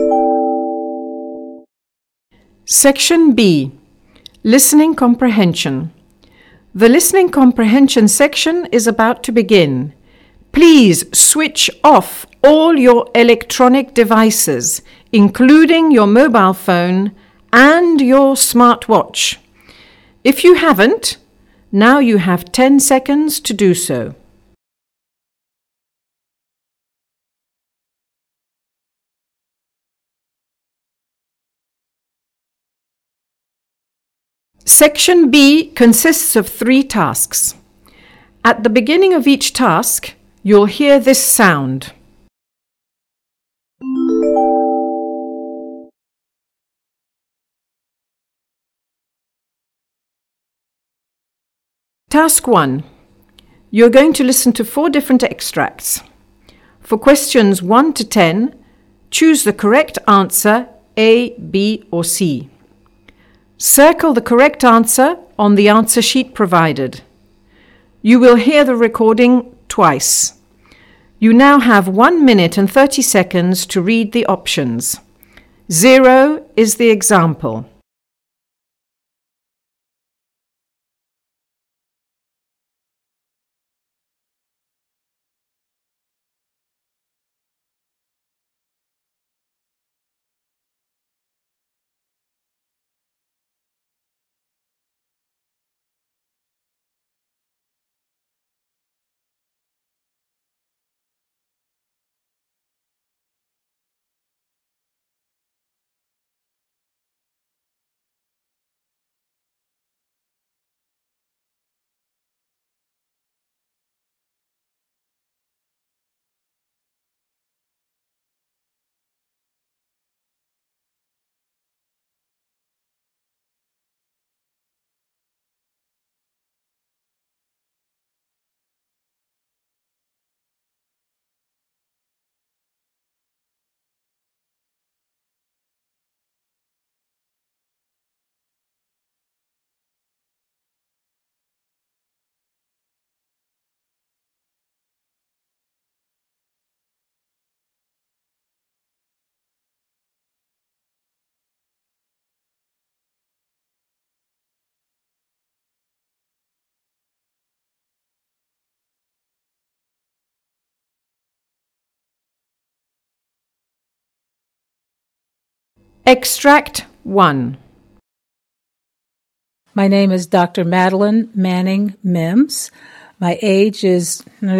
Section B. Listening Comprehension. The listening comprehension section is about to begin. Please switch off all your electronic devices, including your mobile phone and your smartwatch. If you haven't, now you have 10 seconds to do so. Section B consists of 3 tasks. At the beginning of each task, you'll hear this sound. Task 1. You're going to listen to 4 different extracts. For questions 1 to 10, choose the correct answer A, B, or C. Circle the correct answer on the answer sheet provided. You will hear the recording twice. You now have 1 minute and 30 seconds to read the options. 0 is the example. Extract 1. My name is Dr. Madeline Manning Mims. My age is my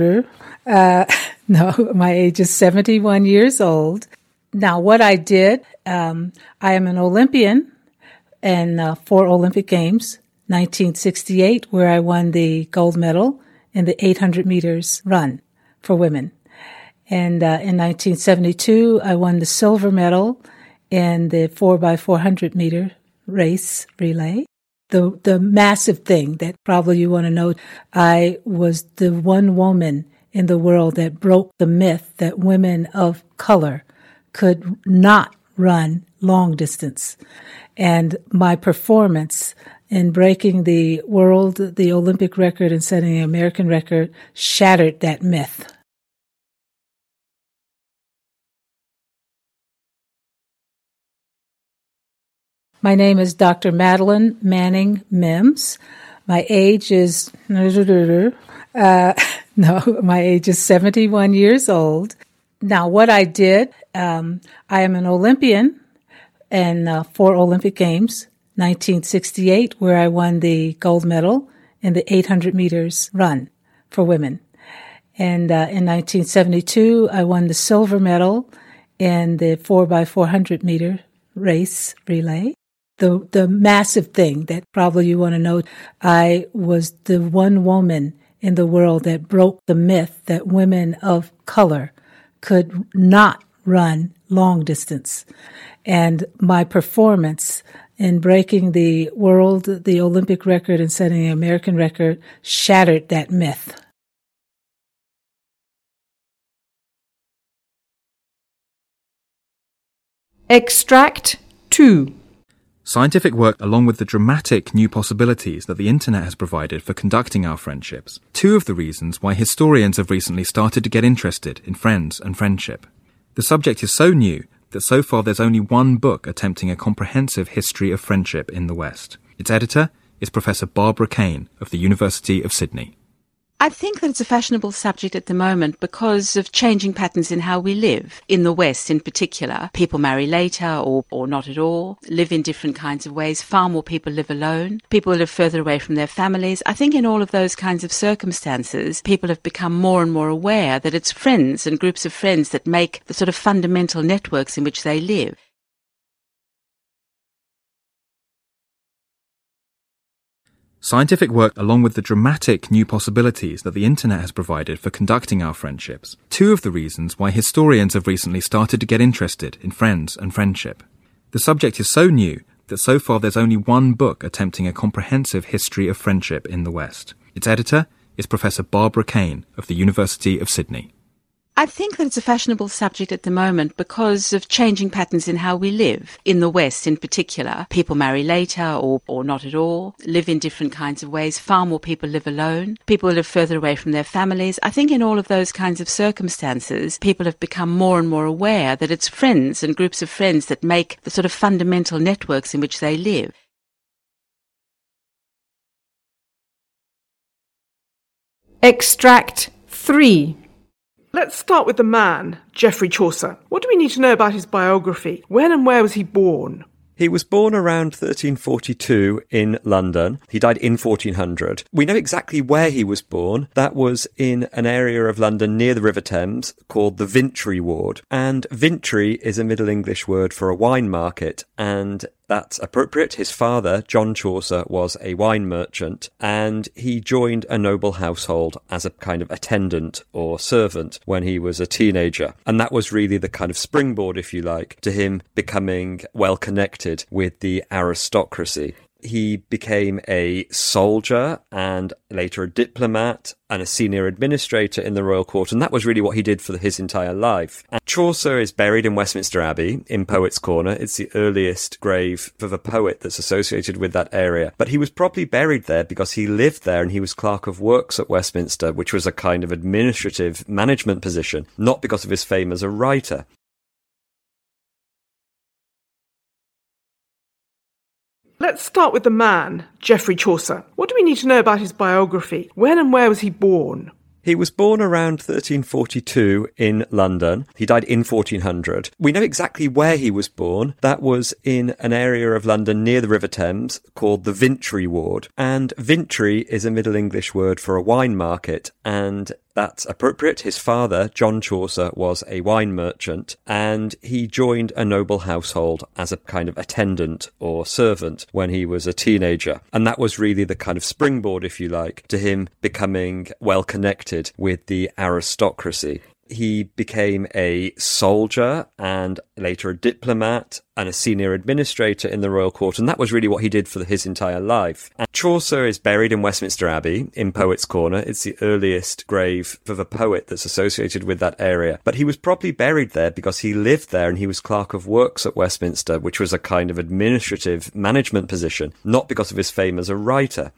age is 71 years old. Now, what I did, I am an Olympian in 4 Olympic Games, 1968, where I won the gold medal in the 800 meters run for women. And in 1972, I won the silver medal in the 4x400 meter race relay. The massive thing that probably you want to know, I was the one woman in the world that broke the myth that women of color could not run long distance. And my performance in breaking the Olympic record and setting an American record shattered that myth. My name is Dr. Madeline Manning Mims. My age is my age is 71 years old. Now, what I did, I am an Olympian in 4 Olympic Games, 1968, where I won the gold medal in the 800 meters run for women. And in 1972, I won the silver medal in the 4x400 meter race relay. The massive thing that probably you want to know, I was the one woman in the world that broke the myth that women of color could not run long distance. And my performance in breaking the Olympic record and setting an American record shattered that myth. Extract 2. Scientific work along with the dramatic new possibilities that the internet has provided for conducting our friendships. 2 of the reasons why historians have recently started to get interested in friends and friendship. The subject is so new that so far there's only one book attempting a comprehensive history of friendship in the West. Its editor is Professor Barbara Kane of the University of Sydney. I think that it's a fashionable subject at the moment because of changing patterns in how we live. In the West in particular, people marry later or not at all, live in different kinds of ways. Far more people live alone. People live further away from their families. I think in all of those kinds of circumstances, people have become more and more aware that it's friends and groups of friends that make the sort of fundamental networks in which they live. Scientific work along with the dramatic new possibilities that the internet has provided for conducting our friendships. Two of the reasons why historians have recently started to get interested in friends and friendship. The subject is so new that so far there's only one book attempting a comprehensive history of friendship in the West. Its editor is Professor Barbara Kane of the University of Sydney. I think that it's a fashionable subject at the moment because of changing patterns in how we live. In the West in particular, people marry later or not at all, live in different kinds of ways. Far more people live alone. People live further away from their families. I think in all of those kinds of circumstances, people have become more and more aware that it's friends and groups of friends that make the sort of fundamental networks in which they live. Extract 3. Let's start with the man, Geoffrey Chaucer. What do we need to know about his biography? When and where was he born? He was born around 1342 in London. He died in 1400. We know exactly where he was born. That was in an area of London near the River Thames called the Vintry Ward. And Vintry is a Middle English word for a wine market, and that's appropriate. His father, John Chaucer, was a wine merchant, and he joined a noble household as a kind of attendant or servant when he was a teenager. And that was really the kind of springboard, if you like, to him becoming well connected with the aristocracy. He became a soldier and later a diplomat and a senior administrator in the royal court, and that was really what he did for his entire life. And Chaucer is buried in Westminster Abbey in Poets' Corner. It's the earliest grave of a poet that's associated with that area. But he was probably buried there because he lived there and he was Clerk of Works at Westminster, which was a kind of administrative management position, not because of his fame as a writer. Let's start with the man, Geoffrey Chaucer. What do we need to know about his biography? When and where was he born? He was born around 1342 in London. He died in 1400. We know exactly where he was born. That was in an area of London near the River Thames called the Vintry Ward. And Vintry is a Middle English word for a wine market, and that's appropriate. His father, John Chaucer, was a wine merchant, and he joined a noble household as a kind of attendant or servant when he was a teenager. And that was really the kind of springboard, if you like, to him becoming well connected with the aristocracy. He became a soldier and later a diplomat and a senior administrator in the royal court, and that was really what he did for his entire life. And Chaucer is buried in Westminster Abbey in Poets' Corner. It's the earliest grave of a poet that's associated with that area. But he was probably buried there because he lived there and he was Clerk of Works at Westminster, which was a kind of administrative management position, not because of his fame as a writer.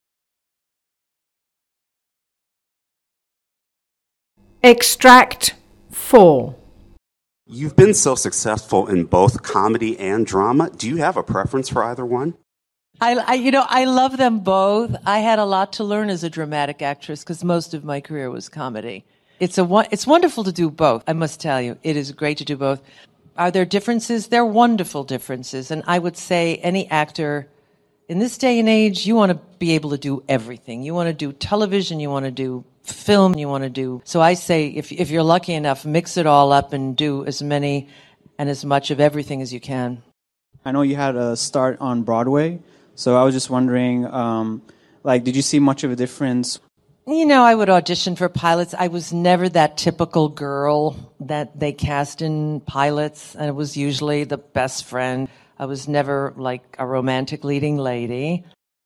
Extract 4. You've been so successful in both comedy and drama. Do you have a preference for either one? I love them both. I had a lot to learn as a dramatic actress because most of my career was comedy. It's wonderful to do both. I must tell you, it is great to do both. Are there differences? There are wonderful differences. And I would say any actor in this day and age, you want to be able to do everything. You want to do television, you want to do film, you want to do. So I say, if you're lucky enough, mix it all up and do as many and as much of everything as you can. I know you had a start on Broadway, so I was just wondering, did you see much of a difference? I would audition for pilots. I was never that typical girl that they cast in pilots, and it was usually the best friend. I was never like a romantic leading lady.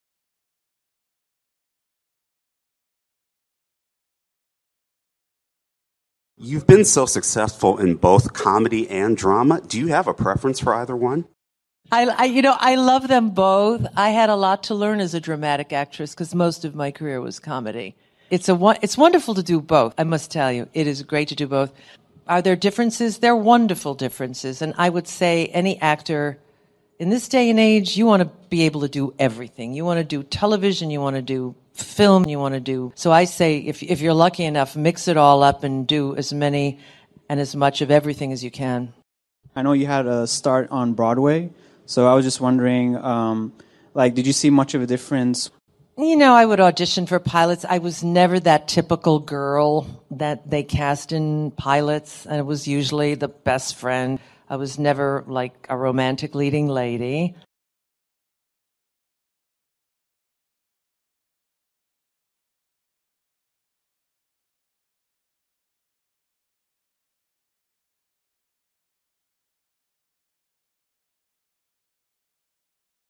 You've been so successful in both comedy and drama. Do you have a preference for either one? I love them both. I had a lot to learn as a dramatic actress because most of my career was comedy. It's wonderful to do both. I must tell you, it is great to do both. Are there differences? There are wonderful differences. And I would say any actor in this day and age, you want to be able to do everything. You want to do television, you want to do film, you want to do. So I say if you're lucky enough, mix it all up and do as many and as much of everything as you can. I know you had a start on Broadway, so I was just wondering, did you see much of a difference? You know, I would audition for pilots. I was never that typical girl that they cast in pilots. I was usually the best friend. I was never like a romantic leading lady.